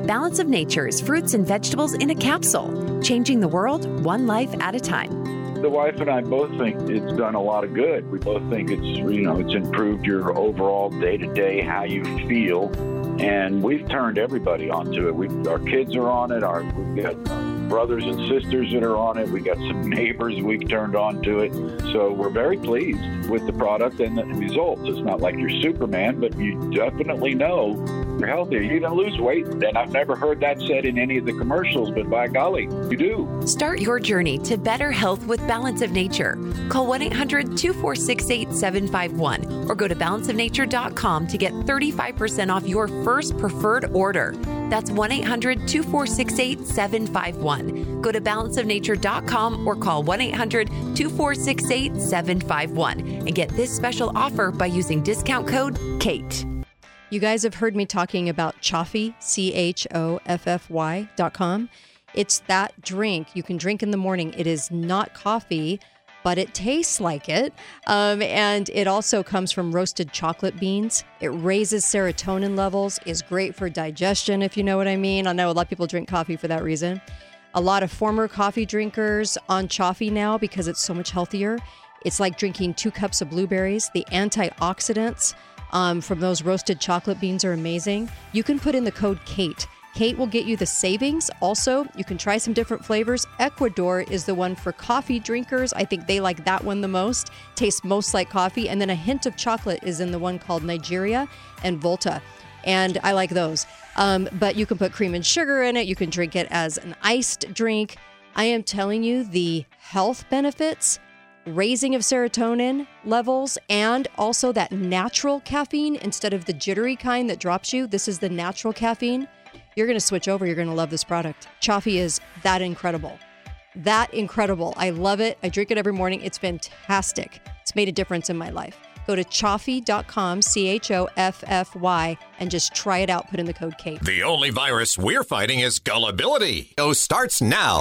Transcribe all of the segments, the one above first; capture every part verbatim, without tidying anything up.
Balance of Nature's fruits and vegetables in a capsule, changing the world one life at a time. The wife and I both think it's done a lot of good. We both think it's, you know, it's improved your overall day-to-day, how you feel. And we've turned everybody onto it. We've, our kids are on it. Our, we've got brothers and sisters that are on it. We got some neighbors we've turned on to it. So we're very pleased with the product and the results. It's not like you're Superman, but you definitely know you're healthier. You're going to lose weight. And I've never heard that said in any of the commercials, but by golly, you do. Start your journey to better health with Balance of Nature. Call one eight hundred two four six eight seven five one or go to balance of nature dot com to get thirty-five percent off your first preferred order. That's one eight hundred two four six eight seven five one. Go to balance of nature dot com or call one eight hundred two four six eight seven five one and get this special offer by using discount code KATE. You guys have heard me talking about Choffy, C H O F F Y dot com. It's that drink you can drink in the morning. It is not coffee, but it tastes like it. Um, and it also comes from roasted chocolate beans. It raises serotonin levels, is great for digestion, if you know what I mean. I know a lot of people drink coffee for that reason. A lot of former coffee drinkers on Choffy now because it's so much healthier. It's like drinking two cups of blueberries. The antioxidants um, from those roasted chocolate beans are amazing. You can put in the code KATE. KATE will get you the savings. Also, you can try some different flavors. Ecuador is the one for coffee drinkers. I think they like that one the most. Tastes most like coffee. And then a hint of chocolate is in the one called Nigeria and Volta. And I like those. Um, but you can put cream and sugar in it. You can drink it as an iced drink. I am telling you, the health benefits, raising of serotonin levels, and also that natural caffeine instead of the jittery kind that drops you. This is the natural caffeine. You're going to switch over. You're going to love this product. Choffy is that incredible. That incredible. I love it. I drink it every morning. It's fantastic. It's made a difference in my life. Go to choffy dot com, C H O F F Y, and just try it out. Put in the code KATE. The only virus we're fighting is gullibility. So starts now.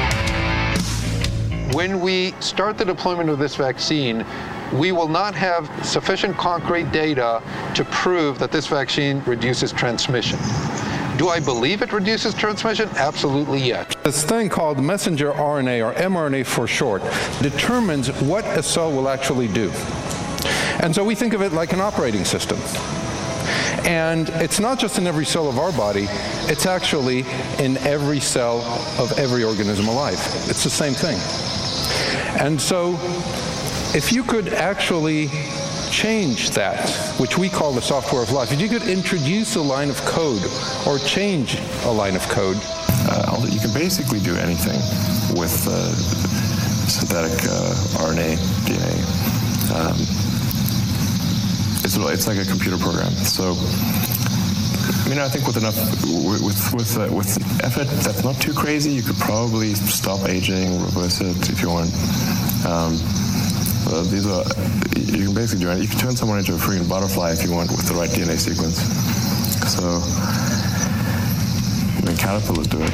When we start the deployment of this vaccine, we will not have sufficient concrete data to prove that this vaccine reduces transmission. Do I believe it reduces transmission? Absolutely, yes. This thing called messenger R N A, or mRNA for short, determines what a cell will actually do. And so we think of it like an operating system. And it's not just in every cell of our body, it's actually in every cell of every organism alive. It's the same thing. And so if you could actually change that, which we call the software of life, if you could introduce a line of code or change a line of code. Uh, you can basically do anything with uh, synthetic uh, R N A, D N A. Um, it's, it's like a computer program. So, I mean, I think with enough, with with uh, with effort that's not too crazy, you could probably stop aging, reverse it if you want. Um, Uh, these are, you can basically do it. You can turn someone into a freaking butterfly if you want with the right D N A sequence. So, I mean, caterpillars do it.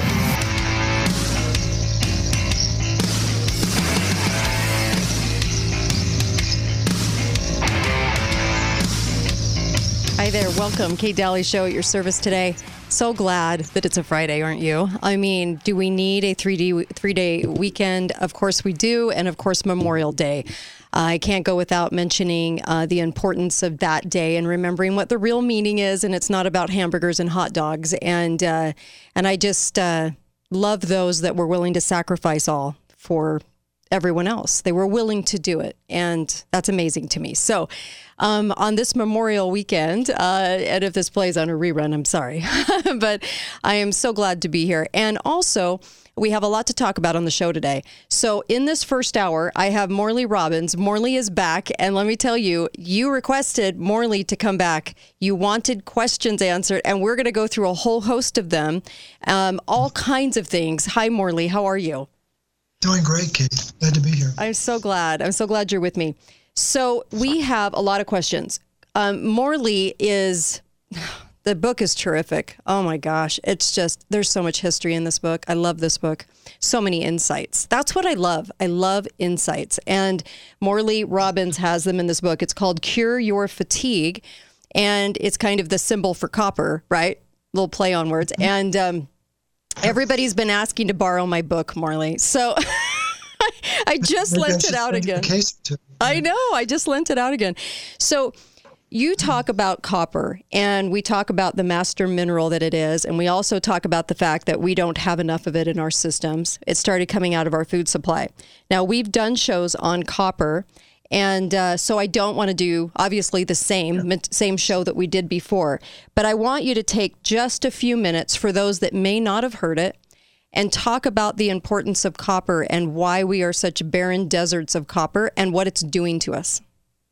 Hi there. Welcome. Kate Daly Show at your service today. So glad that it's a Friday, aren't you? I mean, do we need a three-day three-day weekend? Of course we do. And of course, Memorial Day. Uh, I can't go without mentioning uh, the importance of that day and remembering what the real meaning is. And it's not about hamburgers and hot dogs. And uh, and I just uh, love those that were willing to sacrifice all for everyone else. They were willing to do it. And that's amazing to me. So um, on this Memorial weekend, uh, and if this plays on a rerun, I'm sorry, but I am so glad to be here. And also, we have a lot to talk about on the show today. So in this first hour, I have Morley Robbins. Morley is back. And let me tell you, you requested Morley to come back. You wanted questions answered, and we're going to go through a whole host of them, um, all kinds of things. Hi, Morley. How are you? Doing great, Kate. Glad to be here. I'm so glad. I'm so glad you're with me. So we have a lot of questions. Um, Morley is... The book is terrific. Oh my gosh. It's just, there's so much history in this book. I love this book. So many insights. That's what I love. I love insights. And Morley Robbins has them in this book. It's called Cure Your Fatigue. And it's kind of the symbol for copper, right? little play on words. And um, everybody's been asking to borrow my book, Marley. So I just Maybe I lent should it out send you a again. case or two. I know. I just lent it out again. So you talk about copper, and we talk about the master mineral that it is, and we also talk about the fact that we don't have enough of it in our systems. It started coming out of our food supply. Now, we've done shows on copper, and uh, so I don't want to do, obviously, the same, same show that we did before. But I want you to take just a few minutes for those that may not have heard it and talk about the importance of copper and why we are such barren deserts of copper and what it's doing to us.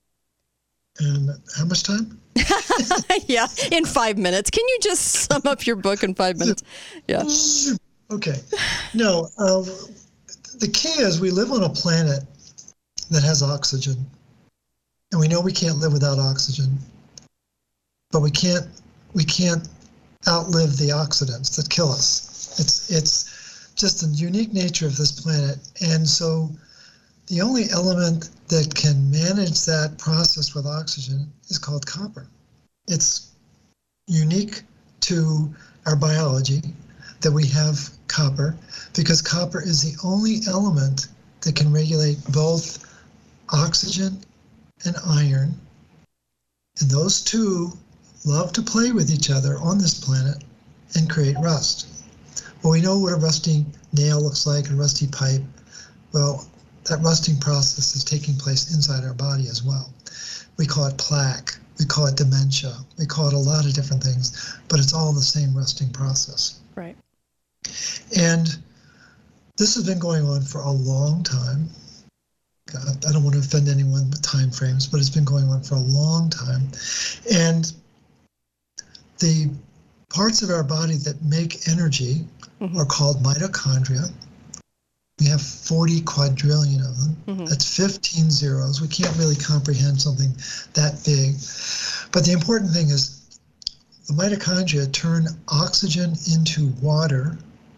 And how much time? Yeah, in five minutes. Can you just sum up your book in five minutes? Yeah. Okay. No, um, the key is we live on a planet that has oxygen. And we know we can't live without oxygen. But we can't we can't outlive the oxidants that kill us. It's it's just the unique nature of this planet. And so the only element that can manage that process with oxygen is called copper. It's unique to our biology that we have copper because copper is the only element that can regulate both oxygen and iron. And those two love to play with each other on this planet and create rust. Well, we know what a rusty nail looks like, a rusty pipe. Well, that rusting process is taking place inside our body as well. We call it plaque, we call it dementia, we call it a lot of different things, but it's all the same rusting process. Right. And this has been going on for a long time. God, I don't want to offend anyone with time frames, but it's been going on for a long time. And the parts of our body that make energy mm-hmm. are called mitochondria. We have forty quadrillion of them. Mm-hmm. That's fifteen zeros. We can't really comprehend something that big. But the important thing is the mitochondria turn oxygen into water,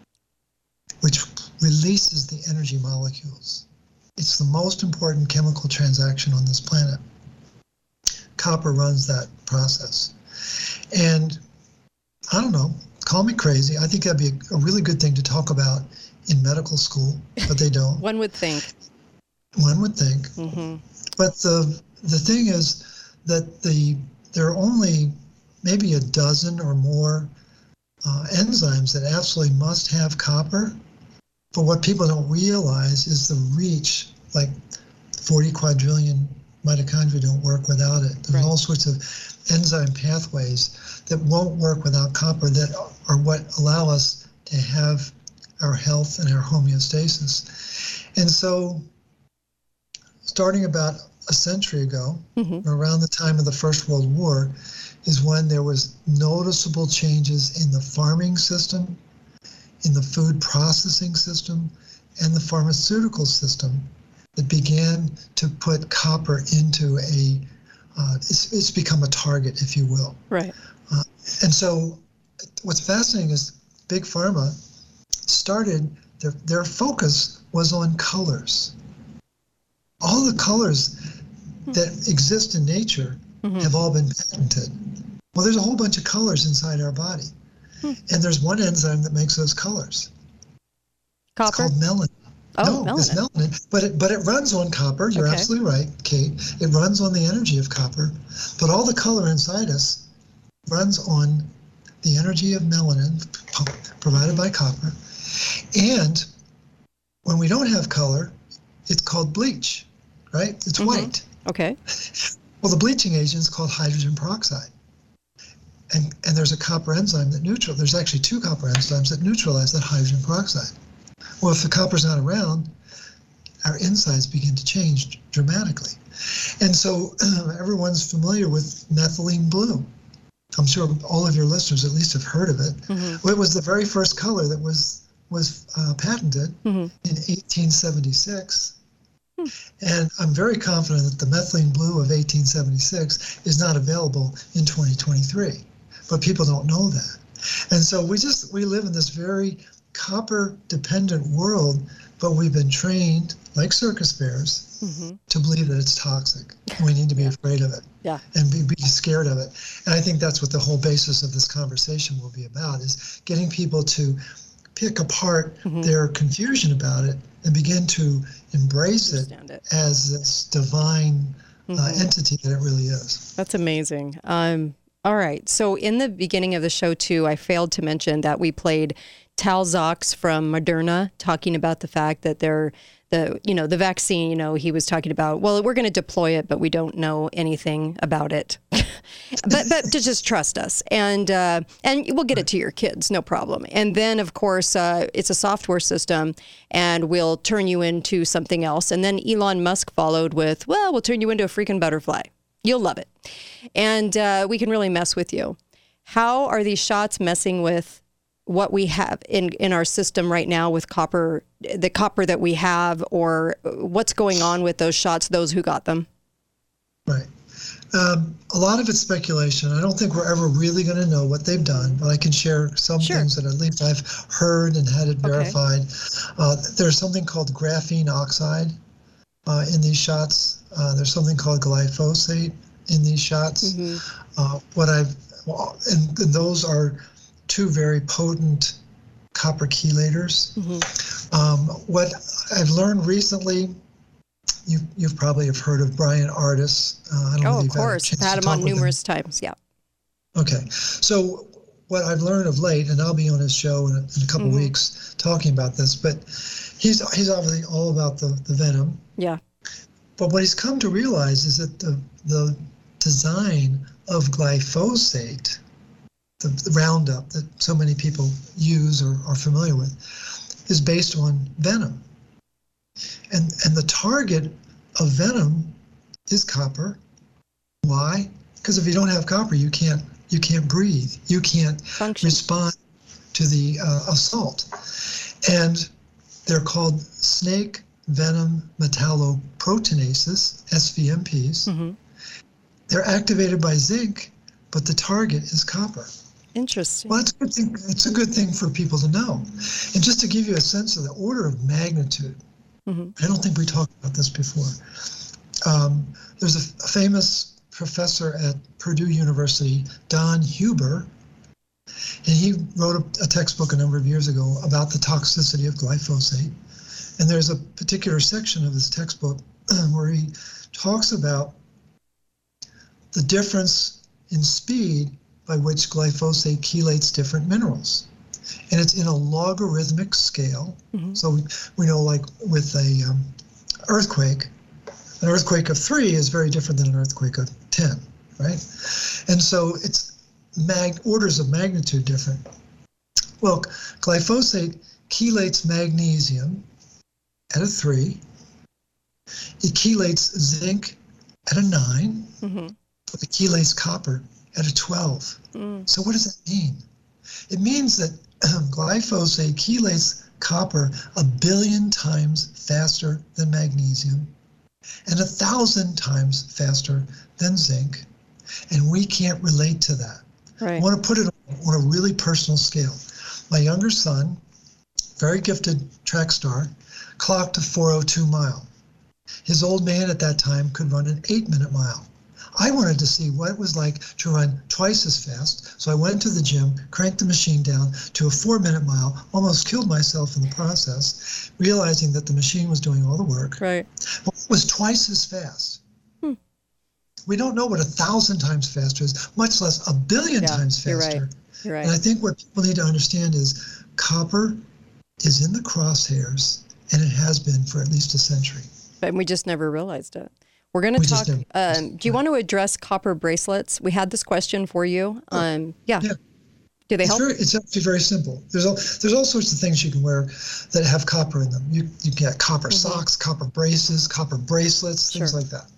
which releases the energy molecules. It's the most important chemical transaction on this planet. Copper runs that process. And I don't know, call me crazy. I think that'd be a, a really good thing to talk about in medical school, but they don't. One would think. One would think. Mm-hmm. But the the thing is that the there are only maybe a dozen or more uh, enzymes that absolutely must have copper. But what people don't realize is the reach, like forty quadrillion mitochondria don't work without it. There's right. all sorts of enzyme pathways that won't work without copper that are what allow us to have our health and our homeostasis. And so starting about a century ago, mm-hmm. around the time of the First World War, is when there was noticeable changes in the farming system, in the food processing system, and the pharmaceutical system that began to put copper into a, uh, it's, it's become a target, if you will. Right. Uh, and so what's fascinating is Big Pharma started, their, their focus was on colors. All the colors that exist in nature mm-hmm. have all been patented. Well, there's a whole bunch of colors inside our body. Hmm. And there's one enzyme that makes those colors. Copper? It's called melanin. Oh, no, melanin. it's melanin, but it, but it runs on copper. You're okay. absolutely right, Kate. It runs on the energy of copper, but all the color inside us runs on the energy of melanin provided by copper. And when we don't have color, it's called bleach, right? It's mm-hmm. white. Okay. Well, the bleaching agent is called hydrogen peroxide. And, and there's a copper enzyme that neutral. There's actually two copper enzymes that neutralize that hydrogen peroxide. Well, if the copper's not around, our insides begin to change dramatically. And so uh, everyone's familiar with methylene blue. I'm sure all of your listeners at least have heard of it. Mm-hmm. Well, it was the very first color that was was uh, patented mm-hmm. in eighteen seventy-six. And I'm very confident that the methylene blue of eighteen seventy-six is not available in twenty twenty-three, but people don't know that. And so we just, we live in this very copper dependent world, but we've been trained like circus bears, mm-hmm. to believe that it's toxic. We need to be yeah. afraid of it yeah. and be, be scared of it. And I think that's what the whole basis of this conversation will be about, is getting people to pick apart mm-hmm. their confusion about it and begin to embrace it, it as this divine mm-hmm. uh, entity that it really is. That's amazing. Um, all right. So in the beginning of the show, too, I failed to mention that we played Tal Zaks from Moderna talking about the fact that they're the, you know, the vaccine, you know, he was talking about, well, we're going to deploy it, but we don't know anything about it. but but to just trust us. And uh, and we'll get it to your kids, no problem. And then, of course, uh, it's a software system, and we'll turn you into something else. And then Elon Musk followed with, well, we'll turn you into a freaking butterfly. You'll love it. And uh, we can really mess with you. How are these shots messing with what we have in, in our system right now with copper, the copper that we have, or what's going on with those shots, those who got them? Right. Um, a lot of it's speculation. I don't think we're ever really going to know what they've done, but I can share some sure. things that at least I've heard and had it verified. Okay. Uh, there's something called graphene oxide uh, in these shots. Uh, there's something called glyphosate in these shots. Mm-hmm. Uh, what I've, well, and, and those are two very potent copper chelators. Mm-hmm. Um, what I've learned recently, you you've probably have heard of Brian Ardis. Uh, I don't oh, know if of course. I've had him on numerous him. times. Yeah. Okay. So what I've learned of late, and I'll be on his show in a, in a couple mm-hmm. weeks talking about this, but he's he's obviously all about the, the venom. Yeah. But what he's come to realize is that the the design of glyphosate, the, the Roundup that so many people use or are familiar with, is based on venom. And and the target of venom is copper. Why? Because if you don't have copper, you can't you can't breathe. You can't function. Respond to the uh, assault. And they're called snake venom metalloproteinases, S V M Ps. Mm-hmm. They're activated by zinc, but the target is copper. Interesting. Well, it's a good thing. It's a good thing for people to know. And just to give you a sense of the order of magnitude, mm-hmm. I don't think we talked about this before. Um, there's a, a famous professor at Purdue University, Don Huber, and he wrote a, a textbook a number of years ago about the toxicity of glyphosate. And there's a particular section of his textbook where he talks about the difference in speed by which glyphosate chelates different minerals. And it's in a logarithmic scale. Mm-hmm. So we, we know, like with a um, earthquake, an earthquake of three is very different than an earthquake of ten, right? And so it's mag orders of magnitude different. Well, glyphosate chelates magnesium at a three. It chelates zinc at a nine. Mm-hmm. But it chelates copper at a twelve. Mm. So what does that mean? It means that um, glyphosate chelates copper a billion times faster than magnesium and a thousand times faster than zinc. And we can't relate to that. Right. I want to put it on a really personal scale. My younger son, very gifted track star, clocked a four oh two mile. His old man at that time could run an eight minute mile. I wanted to see what it was like to run twice as fast, so I went to the gym, cranked the machine down to a four-minute mile, almost killed myself in the process, realizing that the machine was doing all the work. Right. But it was twice as fast. Hmm. We don't know what a thousand times faster is, much less a billion yeah, times faster. You're right. You're right. And I think what people need to understand is copper is in the crosshairs, and it has been for at least a century. But we just never realized it. We're going to talk. Um, do you want to address copper bracelets? We had this question for you. Um, yeah. yeah. Do they it's help? Very, it's actually very simple. There's all there's all sorts of things you can wear that have copper in them. You you get copper mm-hmm. socks, copper braces, copper bracelets, things sure. like that.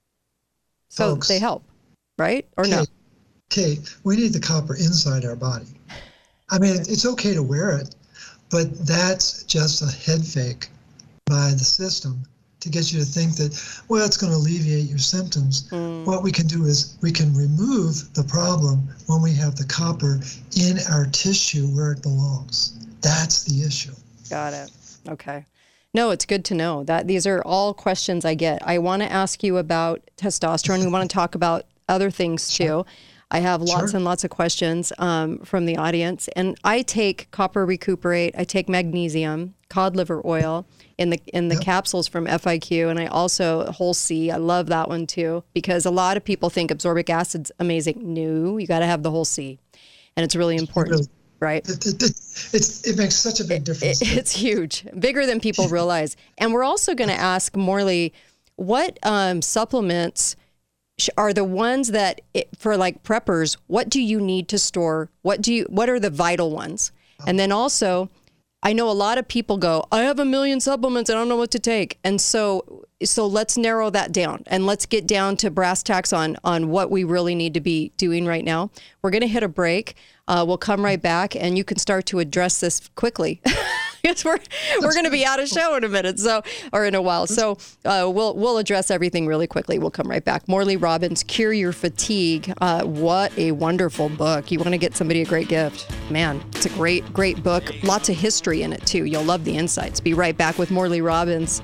So Folks, they help, right? Or Kate, no? Kate, we need the copper inside our body. I mean, it's okay to wear it, but that's just a head fake by the system to get you to think that, well, it's going to alleviate your symptoms. Mm. What we can do is we can remove the problem when we have the copper in our tissue where it belongs. That's the issue. Got it. Okay. No, it's good to know that these are all questions I get. I want to ask you about testosterone. We want to talk about other things too. I have lots sure. and lots of questions um, from the audience. And I take copper recuperate. I take magnesium, cod liver oil in the in the yep. capsules from F I Q. And I also whole C. I love that one too, because a lot of people think absorbic acid's amazing. No, you got to have the whole C. And it's really important. Really? Right. It, it, it, it's, it makes such a big difference. It, it's huge, bigger than people realize. And we're also going to ask Morley, what um, supplements are the ones that, it, for like preppers, what do you need to store? What do you? What are the vital ones? And then also, I know a lot of people go, I have a million supplements, I don't know what to take. And so, so let's narrow that down and let's get down to brass tacks on on what we really need to be doing right now. We're going to hit a break. Uh, we'll come right back, and you can start to address this quickly. Because we're we're going to be out of show in a minute, so or in a while. So uh, we'll we'll address everything really quickly. We'll come right back. Morley Robbins, Cure Your Fatigue. Uh, what a wonderful book! You want to get somebody a great gift, man. It's a great great book. Lots of history in it too. You'll love the insights. Be right back with Morley Robbins.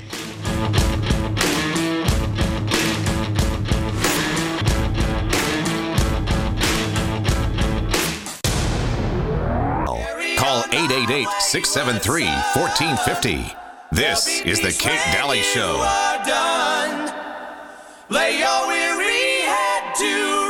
Call eight eight eight, six seven three, one four five zero. This is the Kate Daly Show. Lay your weary head to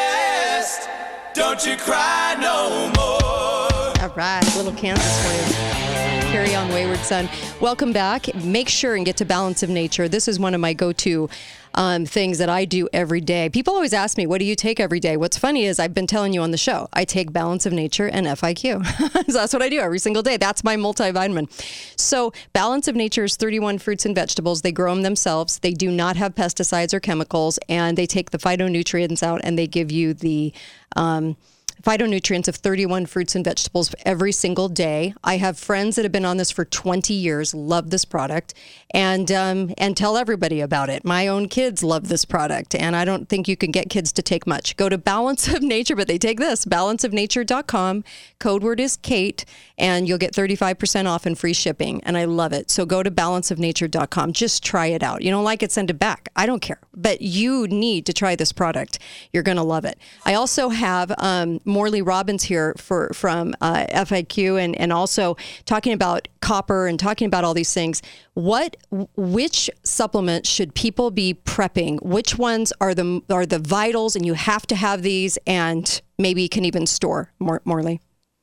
rest. Don't you cry no more. All right, little Kansas for you. Carry on, wayward son. Welcome back. Make sure and get to Balance of Nature. This is one of my go-to um, things that I do every day. People always ask me, what do you take every day? What's funny is I've been telling you on the show, I take Balance of Nature and F I Q. So that's what I do every single day. That's my multivitamin. So Balance of Nature is thirty-one fruits and vegetables. They grow them themselves. They do not have pesticides or chemicals, and they take the phytonutrients out and they give you the um, phytonutrients of thirty-one fruits and vegetables every single day. I have friends that have been on this for twenty years, love this product, and um, and tell everybody about it. My own kids love this product, and I don't think you can get kids to take much. Go to Balance of Nature, but they take this, balance of nature dot com. Code word is Kate, and you'll get thirty-five percent off and free shipping, and I love it. So go to balance of nature dot com. Just try it out. You don't like it, send it back. I don't care, but you need to try this product. You're going to love it. I also have um, Morley Robbins here for from uh, F I Q, and, and also talking about copper and talking about all these things. What, which supplements should people be prepping? Which ones are the are the vitals, and you have to have these, and maybe can even store? Mor- Morley.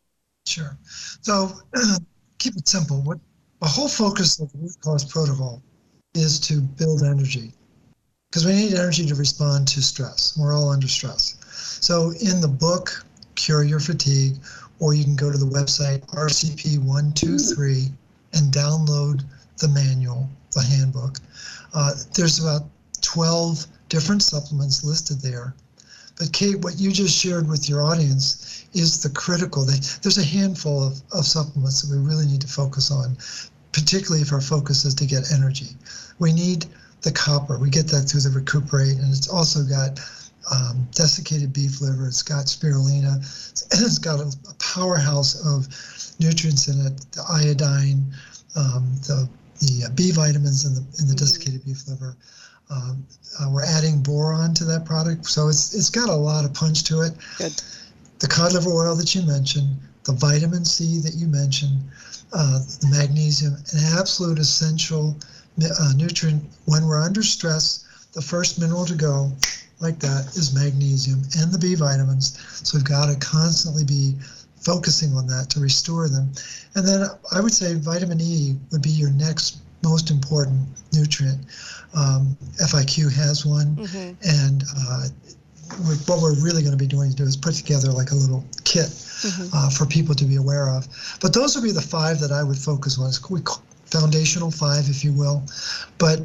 Sure. So uh, keep it simple. What the whole focus of the root cause protocol is to build energy, because we need energy to respond to stress. We're all under stress. So in the book, Cure Your Fatigue, or you can go to the website R C P one two three and download the manual, the handbook. Uh, there's about twelve different supplements listed there. But Kate, what you just shared with your audience is the critical. They, there's a handful of, of supplements that we really need to focus on, particularly if our focus is to get energy. We need the copper. We get that through the Recuperate, and it's also got Um, desiccated beef liver, it's got spirulina, and it's got a, a powerhouse of nutrients in it, the iodine, um, the the uh, B vitamins in the in the desiccated beef liver. Um, uh, we're adding boron to that product, so it's it's got a lot of punch to it. Good. The cod liver oil that you mentioned, the vitamin C that you mentioned, uh, the magnesium, an absolute essential uh, nutrient when we're under stress. The first mineral to go like that is magnesium and the B vitamins. So we've got to constantly be focusing on that to restore them. And then I would say vitamin E would be your next most important nutrient. Um, F I Q has one, mm-hmm. and uh, we're, what we're really going to be doing to do is put together like a little kit mm-hmm. uh, for people to be aware of. But those would be the five that I would focus on. It's foundational five, if you will. But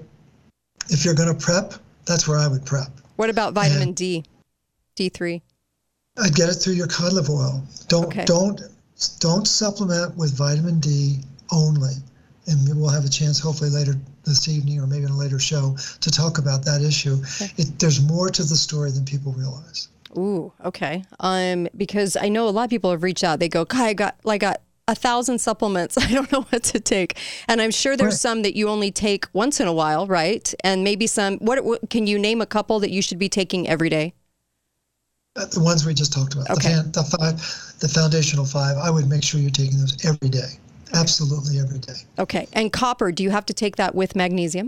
if you're going to prep, that's where I would prep. What about vitamin and D, D three? I'd get it through your cod liver oil. Don't okay. don't don't supplement with vitamin D only. And we'll have a chance hopefully later this evening or maybe in a later show to talk about that issue. Okay. It, there's more to the story than people realize. Ooh, okay. Um, because I know a lot of people have reached out. They go, "God, I got like I got a thousand supplements. I don't know what to take. And I'm sure there's Right. some that you only take once in a while, right? And maybe some, what, what can you name a couple that you should be taking every day? Uh, The ones we just talked about, Okay. the, fan, the five, the foundational five, I would make sure you're taking those every day. Absolutely every day. Okay. And copper, do you have to take that with magnesium?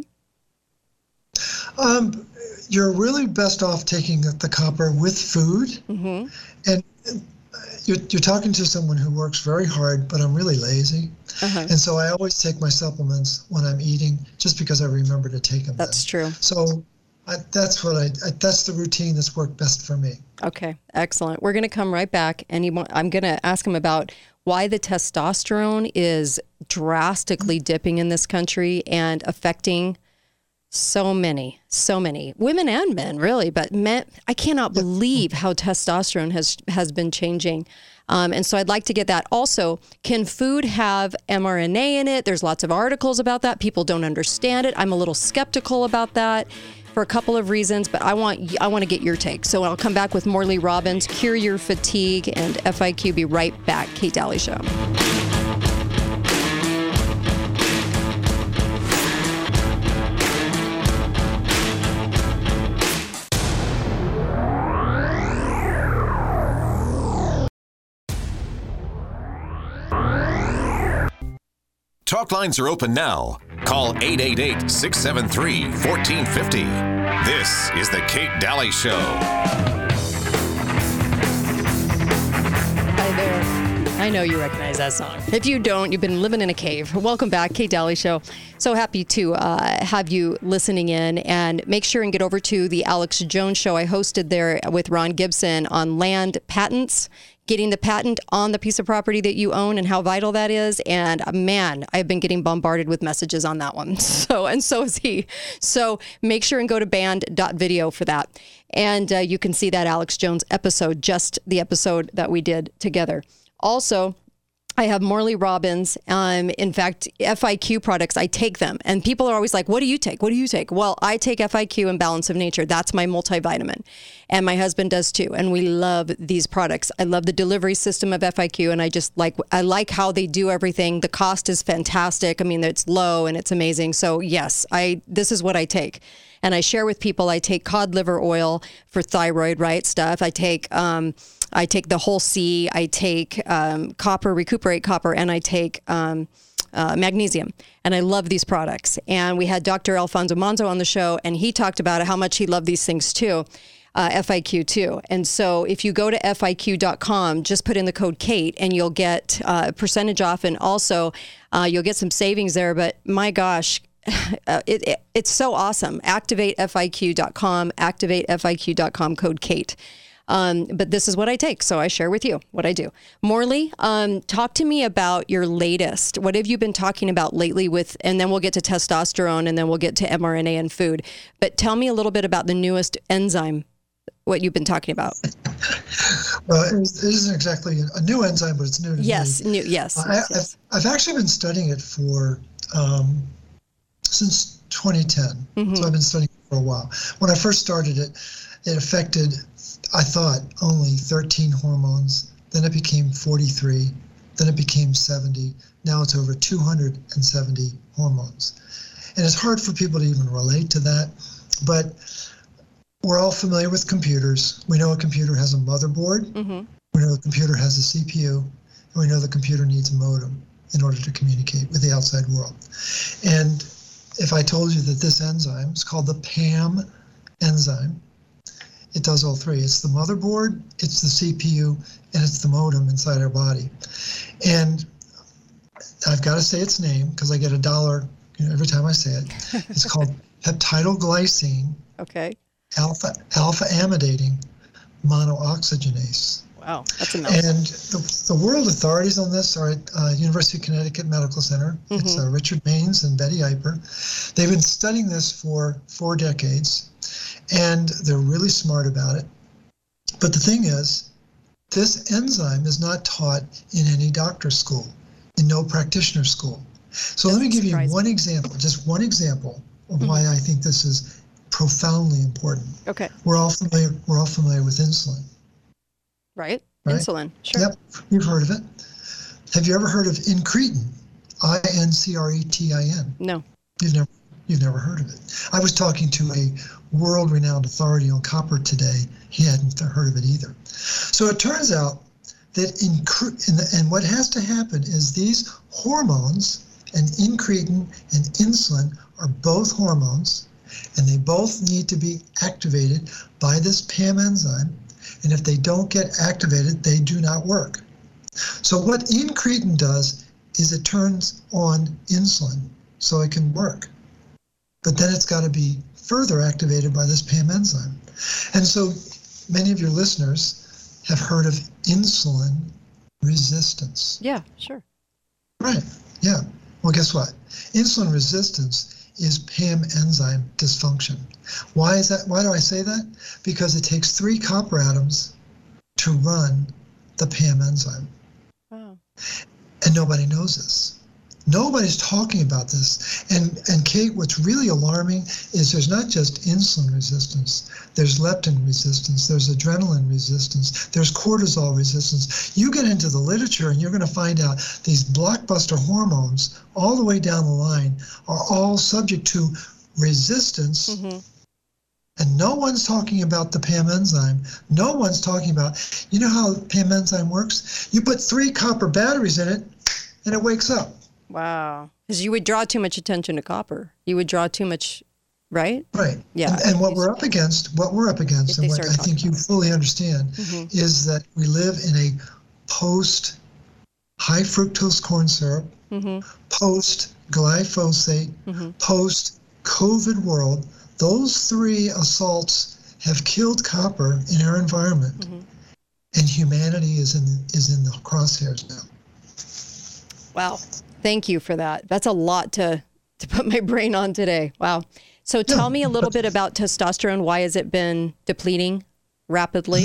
Um, you're really best off taking the, the copper with food. Mm-hmm. And uh, you're, you're talking to someone who works very hard, but I'm really lazy. Uh-huh. And so I always take my supplements when I'm eating, just because I remember to take them. That's then. true. So I, that's what I, I, that's the routine that's worked best for me. Okay, excellent. We're going to come right back, and he, I'm going to ask him about why the testosterone is drastically dipping in this country and affecting so many, so many women and men, really. But men, I cannot believe how testosterone has has been changing. Um, and so I'd like to get that. Also, can food have mRNA in it? There's lots of articles about that. People don't understand it. I'm a little skeptical about that for a couple of reasons, but I want I want to get your take. So I'll come back with Morley Robbins, Cure Your Fatigue, and F I Q. Be right back. Kate Daly Show. Talk lines are open now. Call eight eight eight, six seven three, one four five zero. This is the Kate Daly Show. Hi there. I know you recognize that song. If you don't, you've been living in a cave. Welcome back, Kate Daly Show. So happy to uh, have you listening in, and make sure and get over to the Alex Jones Show I hosted there with Ron Gibson on land patents, getting the patent on the piece of property that you own and how vital that is. And uh, man, I've been getting bombarded with messages on that one. So, and so is he. So make sure and go to band dot video for that. And uh, you can see that Alex Jones episode, just the episode that we did together. Also, I have Morley Robbins. Um, in fact, F I Q products, I take them. And people are always like, what do you take? What do you take? Well, I take F I Q and Balance of Nature. That's my multivitamin. And my husband does too. And we love these products. I love the delivery system of F I Q. And I just like, I like how they do everything. The cost is fantastic. I mean, it's low and it's amazing. So yes, I this is what I take. And I share with people, I take cod liver oil for thyroid, right, stuff. I take um, I take the whole C. I take um, copper, Recuperate Copper, and I take um, uh, magnesium. And I love these products. And we had Doctor Alfonso Manzo on the show, and he talked about how much he loved these things too. Uh, F I Q too. And so if you go to F I Q dot com, just put in the code Kate and you'll get uh, a percentage off, and also uh, you'll get some savings there. But my gosh, uh, it, it, it's so awesome. Activate F I Q dot com, activate F I Q dot com, code Kate. Um, but this is what I take, so I share with you what I do. Morley, um, talk to me about your latest. What have you been talking about lately with, and then we'll get to testosterone, and then we'll get to mRNA and food. But tell me a little bit about the newest enzyme, what you've been talking about. Well, it isn't exactly a new enzyme, but it's new to yes, me. New, yes, I, yes, yes. I've, I've actually been studying it for um, since twenty ten. Mm-hmm. So I've been studying it for a while. When I first started it, it affected, I thought, only thirteen hormones. Then it became forty-three. Then it became seventy. Now it's over two hundred seventy hormones. And it's hard for people to even relate to that. But we're all familiar with computers. We know a computer has a motherboard. Mm-hmm. We know a computer has a C P U. And we know the computer needs a modem in order to communicate with the outside world. And if I told you that this enzyme is called the PAM enzyme, it does all three. It's the motherboard, it's the C P U, and it's the modem inside our body. And I've got to say its name because I get a dollar you know, every time I say it. It's called peptidoglycine. Okay. Alpha alpha amidating monooxygenase. Wow, that's a mouthful. And the, the world authorities on this are at uh, University of Connecticut Medical Center. Mm-hmm. It's uh, Richard Maines and Betty Eiper. They've been studying this for four decades, and they're really smart about it. But the thing is, this enzyme is not taught in any doctor school, in no practitioner school. So That's let me give surprising. you one example, just one example of mm-hmm. why I think this is profoundly important. Okay. We're all familiar. We're all familiar with insulin. Right. Right? Insulin. Sure. Yep. You've heard of it. Have you ever heard of incretin? I N C R E T I N. No. You've never you've never heard of it. I was talking to a world-renowned authority on copper today. He hadn't heard of it either. So it turns out that in, in the, and what has to happen is these hormones, and incretin and insulin are both hormones, and they both need to be activated by this P A M enzyme. And if they don't get activated, they do not work. So what incretin does is it turns on insulin so it can work. But then it's got to be further activated by this P A M enzyme. And so many of your listeners have heard of insulin resistance. Yeah, sure. Right, yeah. Well, guess what? Insulin resistance is P A M enzyme dysfunction. Why is that? Why do I say that? Because it takes three copper atoms to run the P A M enzyme. Wow. And nobody knows this. Nobody's talking about this. And, and Kate, what's really alarming is there's not just insulin resistance. There's leptin resistance. There's adrenaline resistance. There's cortisol resistance. You get into the literature and you're going to find out these blockbuster hormones all the way down the line are all subject to resistance. Mm-hmm. And no one's talking about the P A M enzyme. No one's talking about, you know how the P A M enzyme works? You put three copper batteries in it and it wakes up. Wow. Because you would draw too much attention to copper. You would draw too much, right? Right. Yeah. And, and what we're up against, what we're up against, and what I think you fully understand, mm-hmm. is that we live in a post high fructose corn syrup, mm-hmm. post glyphosate, mm-hmm. post COVID world. Those three assaults have killed copper in our environment, mm-hmm. and humanity is in is in the crosshairs now. Wow. Thank you for that. That's a lot to, to put my brain on today. Wow. So tell yeah. me a little bit about testosterone. Why has it been depleting rapidly?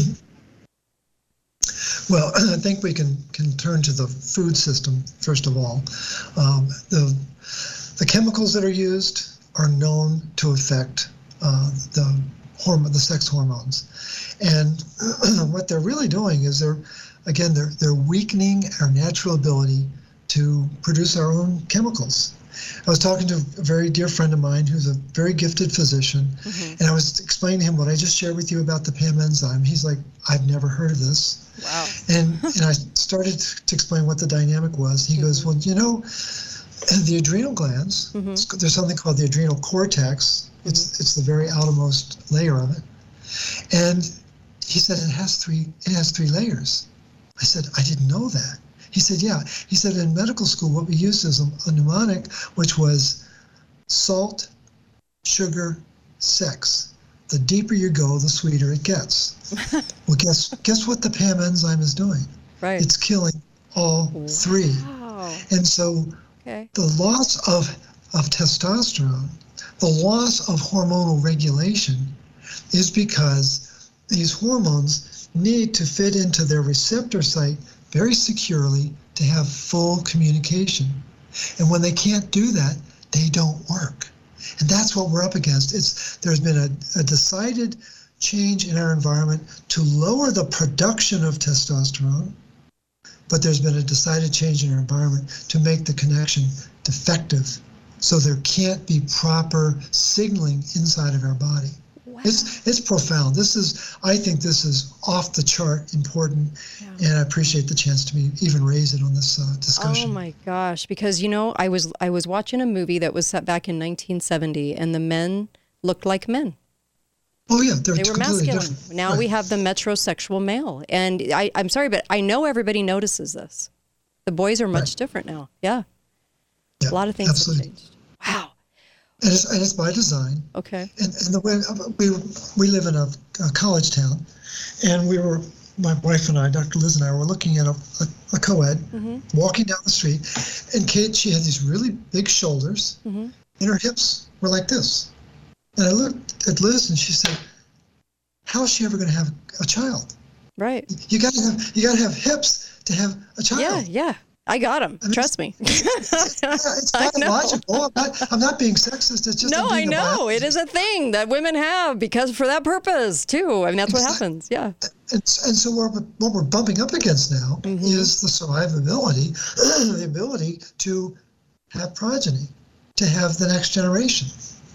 Well, I think we can, can turn to the food system, first of all. Um, the, the chemicals that are used are known to affect uh, the, hormone, the sex hormones. And what they're really doing is they're, again, they're, they're weakening our natural ability to produce our own chemicals. I was talking to a very dear friend of mine who's a very gifted physician, mm-hmm. and I was explaining to him what I just shared with you about the P A M enzyme. He's like, I've never heard of this. Wow. And and I started to explain what the dynamic was. He mm-hmm. goes, well, you know, the adrenal glands, mm-hmm. there's something called the adrenal cortex. Mm-hmm. It's it's the very outermost layer of it. And he said it has three it has three layers. I said, I didn't know that. He said, yeah. He said, in medical school, what we used is a, a mnemonic, which was salt, sugar, sex. The deeper you go, the sweeter it gets. Well, guess guess what the P A M enzyme is doing? Right. It's killing all wow. three. And so okay. the loss of, of testosterone, the loss of hormonal regulation is because these hormones need to fit into their receptor site very securely to have full communication. And when they can't do that, they don't work. And that's what we're up against. It's there's been a, a decided change in our environment to lower the production of testosterone, but there's been a decided change in our environment to make the connection defective, so there can't be proper signaling inside of our body. Wow. It's it's profound. This is, I think this is off the chart important, yeah. and I appreciate the chance to be, even raise it on this uh, discussion. Oh my gosh, because you know, I was I was watching a movie that was set back in nineteen seventy, and the men looked like men. Oh yeah, they're they were masculine. Different. Now right. we have the metrosexual male, and I, I'm sorry, but I know everybody notices this. The boys are much right. different now. Yeah. yeah, a lot of things absolutely. have changed. Wow. And it's, and it's by design. Okay. And, and the way we we live in a, a college town, and we were, my wife and I, Doctor Liz and I, were looking at a, a, a co-ed, mm-hmm. walking down the street, and Kate, she had these really big shoulders, mm-hmm. and her hips were like this. And I looked at Liz, and she said, "How is she ever going to have a child?" Right. You got to have you got to have hips to have a child. Yeah, yeah. I got them. I mean, Trust me. It's, it's, it's biological. I'm not, I'm not being sexist. It's just no, I know it is a thing that women have because for that purpose too. I mean, that's exactly. what happens. Yeah. And, and so what we're, what we're bumping up against now mm-hmm. is the survivability, the ability to have progeny, to have the next generation.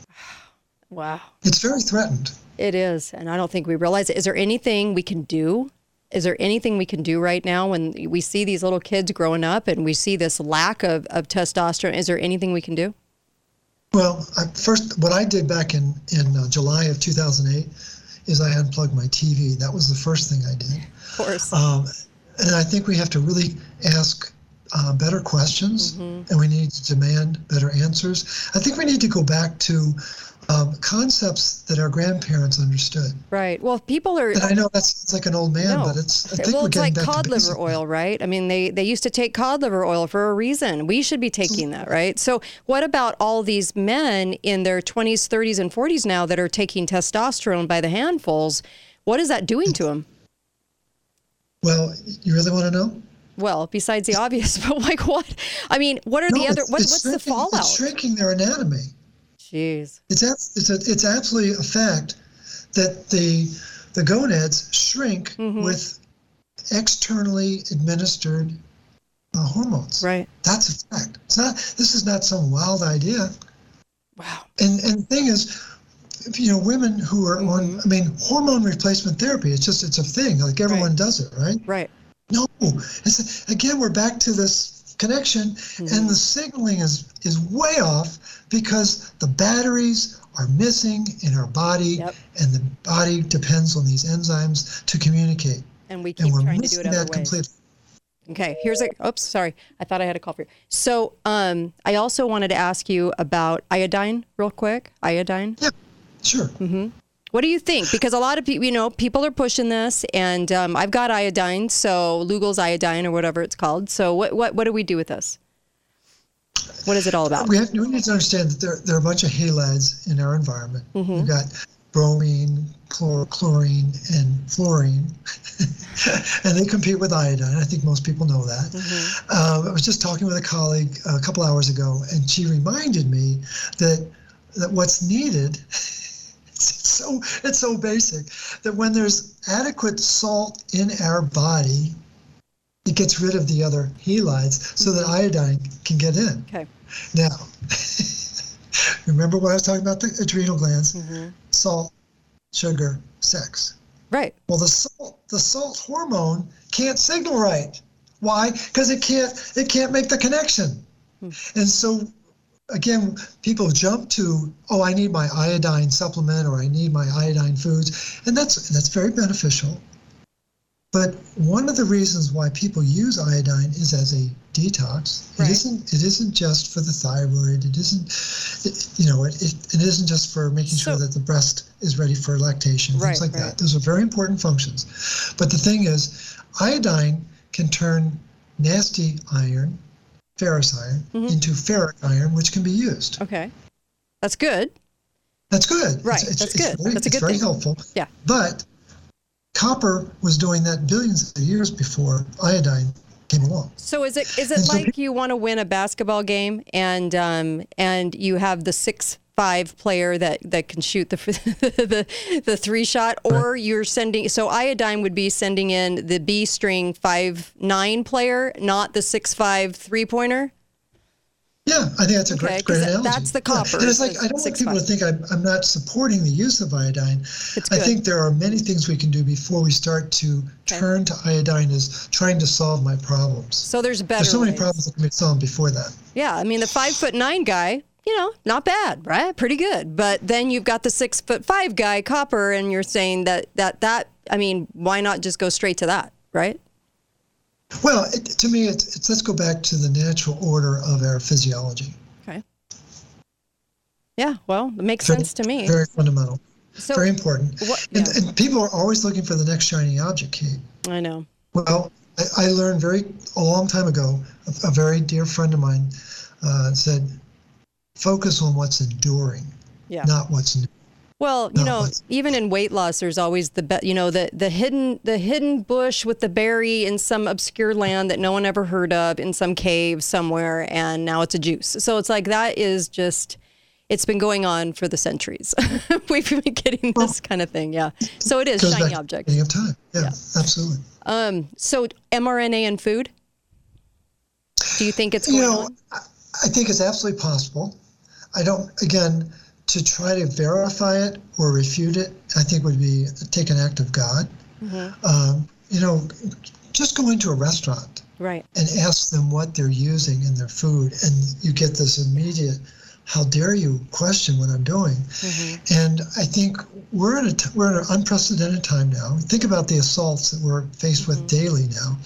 Wow. It's very threatened. It is, and I don't think we realize it. Is there anything we can do? Is there anything we can do right now when we see these little kids growing up and we see this lack of, of testosterone? Is there anything we can do? Well, I, first, what I did back in, in uh, July of two thousand eight is I unplugged my T V. That was the first thing I did. Of course. Um, and I think we have to really ask uh, better questions, mm-hmm. and we need to demand better answers. I think we need to go back to Um, concepts that our grandparents understood. Right. Well, people are. And I know that's like an old man, no. but it's. I think well, we're it's like back cod to liver oil, right? I mean, they they used to take cod liver oil for a reason. We should be taking that, right? So, what about all these men in their twenties, thirties, and forties now that are taking testosterone by the handfuls? What is that doing to them? Well, you really want to know? Well, besides the obvious, but like what? I mean, what are no, the other? What, what's shrinking, the fallout? It's shrinking their anatomy. Jeez. It's it's a, it's absolutely a fact that the the gonads shrink mm-hmm. with externally administered uh, hormones. Right. That's a fact. It's not. This is not some wild idea. Wow. And and the thing is, you know, women who are mm-hmm. on, I mean, hormone replacement therapy. It's just it's a thing. Like everyone right. does it, right? Right. No. It's again we're back to this connection, mm-hmm. and the signaling is is way off because the batteries are missing in our body, yep. and the body depends on these enzymes to communicate. And we keep and we're trying to do it other ways. Completely. Okay, here's a, oops, sorry. I thought I had a call for you. So um, I also wanted to ask you about iodine real quick. Iodine? Yeah, sure. Mm-hmm. What do you think? Because a lot of people, you know, people are pushing this, and um, I've got iodine, so Lugol's iodine or whatever it's called. So what what what do we do with this? What is it all about? We, have, we need to understand that there, there are a bunch of halides in our environment. Mm-hmm. We've got bromine, chlor, chlorine, and fluorine, and they compete with iodine. I think most people know that. Mm-hmm. Um, I was just talking with a colleague a couple hours ago, and she reminded me that that what's needed. It's so it's so basic that when there's adequate salt in our body, it gets rid of the other halides so that iodine can get in. Okay. Now, remember what I was talking about, the adrenal glands, mm-hmm. salt, sugar, sex. Right. Well, the salt the salt hormone can't signal right. Why? Because it can't it can't make the connection. Hmm. And so again, people jump to, oh, I need my iodine supplement or I need my iodine foods, and that's that's very beneficial. But one of the reasons why people use iodine is as a detox. Right. It isn't. It isn't just for the thyroid. It isn't. It, you know, it, it it isn't just for making so, sure that the breast is ready for lactation. Right, things like right. that. Those are very important functions. But the thing is, iodine can turn nasty iron, ferrous iron, mm-hmm. into ferric iron, which can be used. Okay, that's good. That's good. Right, it's, it's, that's it's good. Very, that's a good It's very thing. helpful. Yeah. But copper was doing that billions of years before iodine came along. So is it is it and like so, you want to win a basketball game and um and you have the six five player that, that can shoot the the the three shot, or right. you're sending so iodine would be sending in the B string five nine player, not the six five three pointer? Yeah, I think that's a okay, great, great analogy. That's the copper. Yeah. And it's like, I don't want people five. to think I'm, I'm not supporting the use of iodine. It's I good. think there are many things we can do before we start to okay. turn to iodine as trying to solve my problems. So there's better There's so many ways. problems that can be solved before that. Yeah, I mean, the five foot nine guy, you know, not bad, right? Pretty good. But then you've got the six foot five guy, copper, and you're saying that, that, that I mean, why not just go straight to that, right? Well, it, to me, it's, it's let's go back to the natural order of our physiology. Okay. Yeah, well, it makes very, sense to me. Very fundamental. So, very important. What, yeah. and, and people are always looking for the next shiny object, Kate. I know. Well, I, I learned very a long time ago, a, a very dear friend of mine uh, said, focus on what's enduring, yeah. not what's new. Well, you know, even in weight loss, there's always the be- you know the the hidden the hidden bush with the berry in some obscure land that no one ever heard of in some cave somewhere, and now it's a juice. So it's like that is just it's been going on for the centuries. We've been getting this kind of thing, yeah. So it is Goes shiny back object. to the beginning of time. Yeah, Yeah. absolutely. Um, so mRNA in food? Do you think it's going You know, on? I I think it's absolutely possible. I don't, again, to try to verify it or refute it, I think would be take an act of God. Mm-hmm. Um, you know, just go into a restaurant Right. and ask them what they're using in their food, and you get this immediate, how dare you question what I'm doing? Mm-hmm. And I think we're in a t- we're in an unprecedented time now. Think about the assaults that we're faced with Mm-hmm. daily now,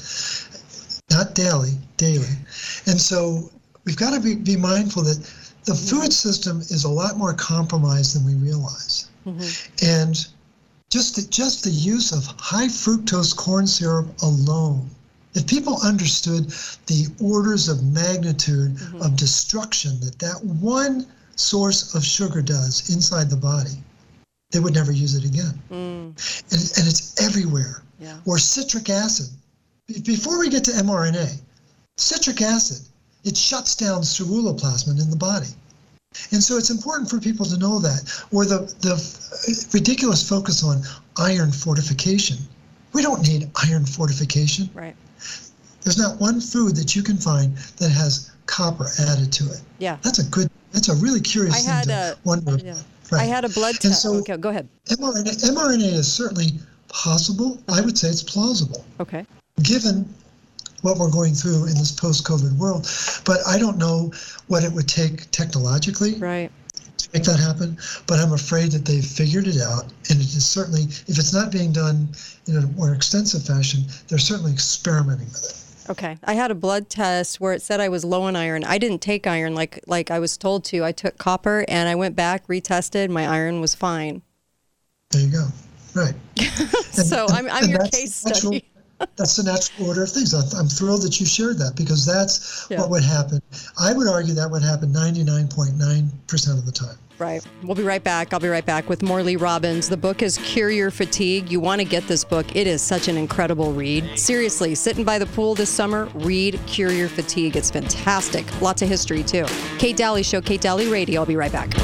not daily, daily. And so we've got to be, be mindful that the food system is a lot more compromised than we realize. Mm-hmm. And just the, just the use of high fructose corn syrup alone, if people understood the orders of magnitude Mm-hmm. of destruction that that one source of sugar does inside the body, they would never use it again. Mm. And, and it's everywhere. Yeah. Or citric acid. Be- Before we get to mRNA, citric acid, it shuts down ceruloplasmin in the body. And so it's important for people to know that. Or the, the ridiculous focus on iron fortification. We don't need iron fortification. Right. There's not one food that you can find that has copper added to it. Yeah. That's a good, that's a really curious I thing had to a- wonder yeah. about. Right. I had a blood And test. so Okay, go ahead. mRNA, mRNA is certainly possible. I would say it's plausible, Okay. given what we're going through in this post-COVID world. But I don't know what it would take technologically Right. to make that happen. But I'm afraid that they've figured it out. And it is certainly, if it's not being done in a more extensive fashion, they're certainly experimenting with it. Okay. I had a blood test where it said I was low in iron. I didn't take iron like like I was told to. I took copper and I went back, retested. My iron was fine. There you go. Right. So I'm I'm and your that's case the natural- study. That's the natural order of things. I'm, I'm thrilled that you shared that, because that's Yeah. what would happen. I would argue that would happen ninety-nine point nine percent of the time. Right. We'll be right back. I'll be right back with more Lee Robbins. The book is Cure Your Fatigue. You want to get this book. It is such an incredible read. Seriously, sitting by the pool this summer, read Cure Your Fatigue. It's fantastic. Lots of history, too. Kate Daly Show, Kate Daly Radio. I'll be right back.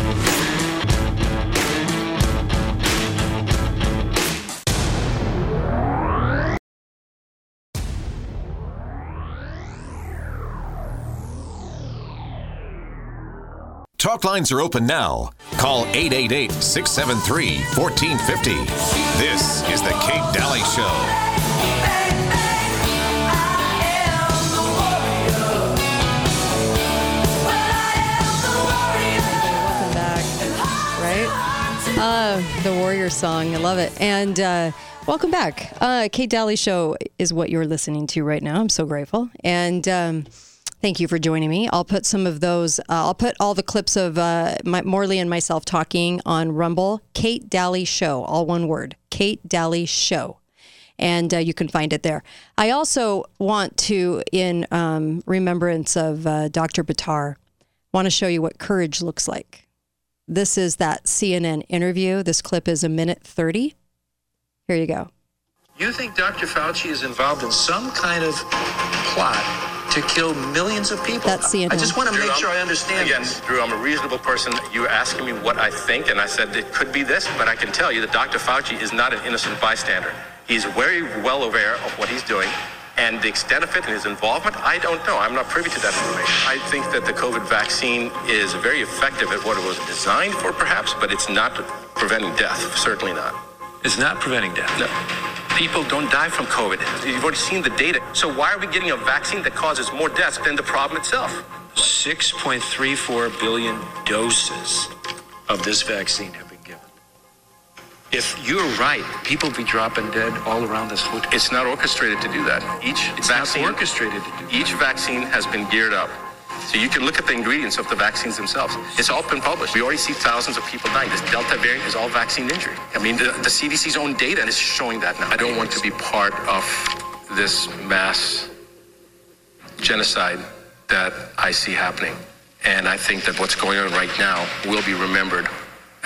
Talk lines are open now. Call eight eight eight, six seven three, one four five zero. This is the Kate Daly Show. Welcome back. Right? Uh, the Warrior song. I love it. And uh, welcome back. Uh, Kate Daly Show is what you're listening to right now. I'm so grateful. And um, thank you for joining me. I'll put some of those, uh, I'll put all the clips of uh, my, Morley and myself talking on Rumble. Kate Daly Show, all one word. Kate Daly Show. And uh, you can find it there. I also want to, in um, remembrance of uh, Doctor Buttar, want to show you what courage looks like. This is that C N N interview. This clip is a minute thirty. Here you go. You think Doctor Fauci is involved in some kind of plot to kill millions of people? That's C N N. I just want to Drew, make I'm- sure I understand Again, this. Drew, I'm a reasonable person. You were asking me what I think, and I said it could be this, but I can tell you that Doctor Fauci is not an innocent bystander. He's very well aware of what he's doing, and the extent of it and his involvement, I don't know. I'm not privy to that information. I think that the COVID vaccine is very effective at what it was designed for, perhaps, but it's not preventing death, certainly not. It's not preventing death. No. People don't die from COVID. You've already seen the data. So why are we getting a vaccine that causes more deaths than the problem itself? six point three four billion doses of this vaccine have been given. If you're right, people be dropping dead all around this foot. It's not orchestrated to do that. Each It's vaccine, not orchestrated to do that. Each vaccine has been geared up. So you can look at the ingredients of the vaccines themselves. It's all been published. We already see thousands of people dying. This Delta variant is all vaccine injury. I mean, the, the C D C's own data is showing that now. I don't want to be part of this mass genocide that I see happening. And I think that what's going on right now will be remembered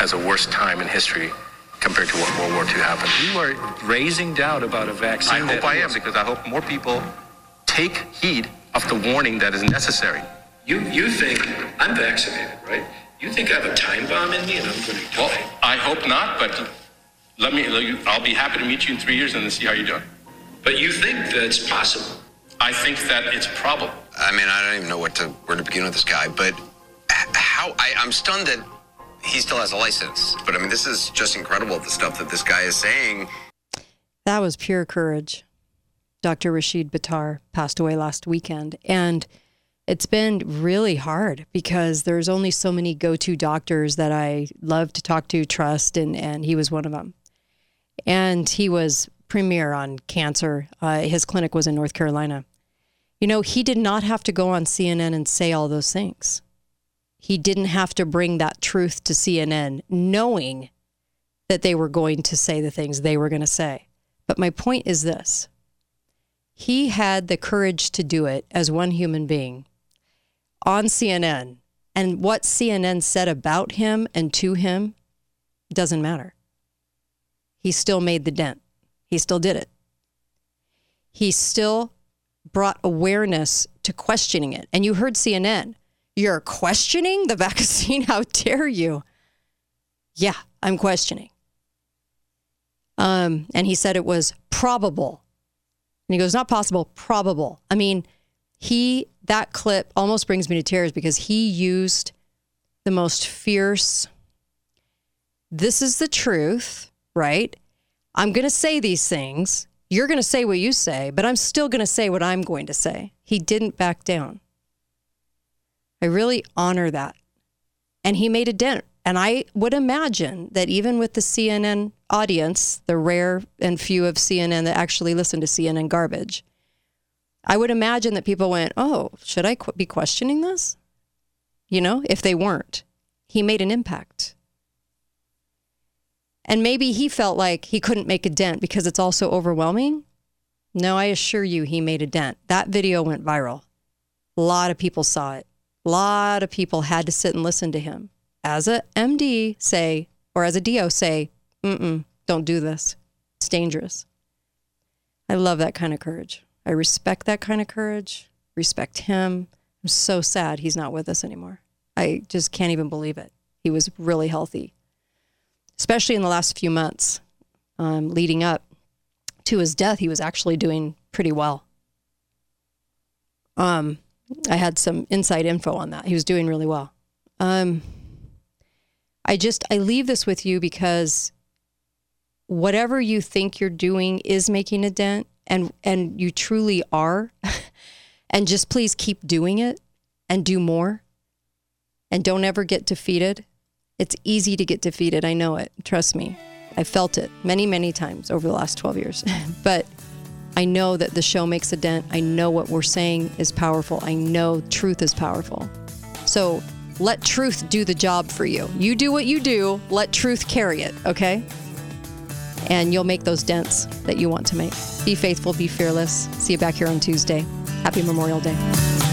as a worse time in history compared to what World War Two happened. You are raising doubt about a vaccine. I hope I am, because I hope more people take heed of the warning that is necessary. You you think I'm vaccinated, right? You think I have a time bomb in me and I'm going to die? Well, I hope not, but let me. I'll be happy to meet you in three years and then see how you're doing. But you think that's possible? I think that it's probable. I mean, I don't even know what to where to begin with this guy, but how I, I'm stunned that he still has a license. But I mean, this is just incredible, the stuff that this guy is saying. That was pure courage. Doctor Rashid Buttar passed away last weekend, and it's been really hard because there's only so many go-to doctors that I love to talk to, trust, and, and he was one of them. And he was premier on cancer. Uh, his clinic was in North Carolina. You know, he did not have to go on C N N and say all those things. He didn't have to bring that truth to C N N, knowing that they were going to say the things they were going to say. But my point is this. He had the courage to do it as one human being on C N N. And what C N N said about him and to him doesn't matter. He still made the dent. He still did it. He still brought awareness to questioning it. And you heard C N N. You're questioning the vaccine? How dare you? Yeah, I'm questioning. Um, and he said it was probable. And he goes, not possible, probable. I mean, he, that clip almost brings me to tears because he used the most fierce, this is the truth, right? I'm going to say these things. You're going to say what you say, but I'm still going to say what I'm going to say. He didn't back down. I really honor that. And he made a dent. And I would imagine that even with the C N N audience, the rare and few of C N N that actually listen to C N N garbage, I would imagine that people went, oh, should I qu- be questioning this? You know, if they weren't. He made an impact. And maybe he felt like he couldn't make a dent because it's all so overwhelming. No, I assure you he made a dent. That video went viral. A lot of people saw it. A lot of people had to sit and listen to him. As a M D say, or as a D O say, mm-mm, don't do this. It's dangerous. I love that kind of courage. I respect that kind of courage, respect him. I'm so sad he's not with us anymore. I just can't even believe it. He was really healthy, especially in the last few months um, leading up to his death. He was actually doing pretty well. Um, I had some inside info on that. He was doing really well. Um, I just, I leave this with you because whatever you think you're doing is making a dent, and, and you truly are. And just please keep doing it and do more. And don't ever get defeated. It's easy to get defeated. I know it. Trust me. I felt it many, many times over the last twelve years. But I know that the show makes a dent. I know what we're saying is powerful. I know truth is powerful. So let truth do the job for you. You do what you do. Let truth carry it, okay? And you'll make those dents that you want to make. Be faithful, be fearless. See you back here on Tuesday. Happy Memorial Day.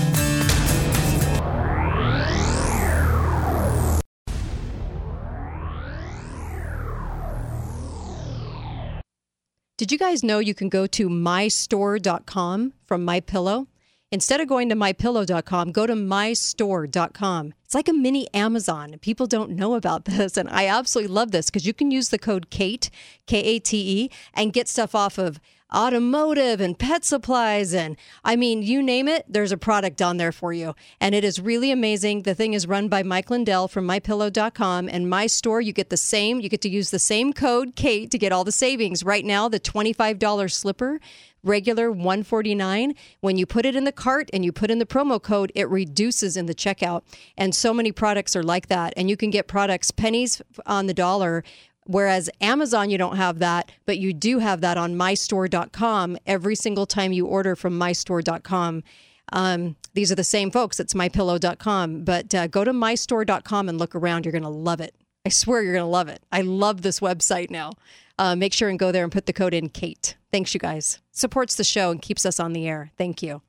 Did you guys know you can go to my store dot com from MyPillow? Instead of going to my pillow dot com, go to my store dot com. It's like a mini Amazon, and people don't know about this, and I absolutely love this because you can use the code KATE, K A T E, and get stuff off of automotive and pet supplies, and I mean, you name it, there's a product on there for you, and it is really amazing. The thing is run by Mike Lindell from my pillow dot com, and My Store, you get the same, you get to use the same code, KATE, to get all the savings. Right now, the twenty-five dollars slipper, regular one hundred forty-nine dollars. When you put it in the cart and you put in the promo code, it reduces in the checkout. And so many products are like that. And you can get products pennies on the dollar, whereas Amazon, you don't have that, but you do have that on my store dot com every single time you order from my store dot com. Um, these are the same folks. It's my pillow dot com. But uh, go to my store dot com and look around. You're going to love it. I swear you're going to love it. I love this website now. Uh, make sure and go there and put the code in KATE. Thanks, you guys. Supports the show and keeps us on the air. Thank you.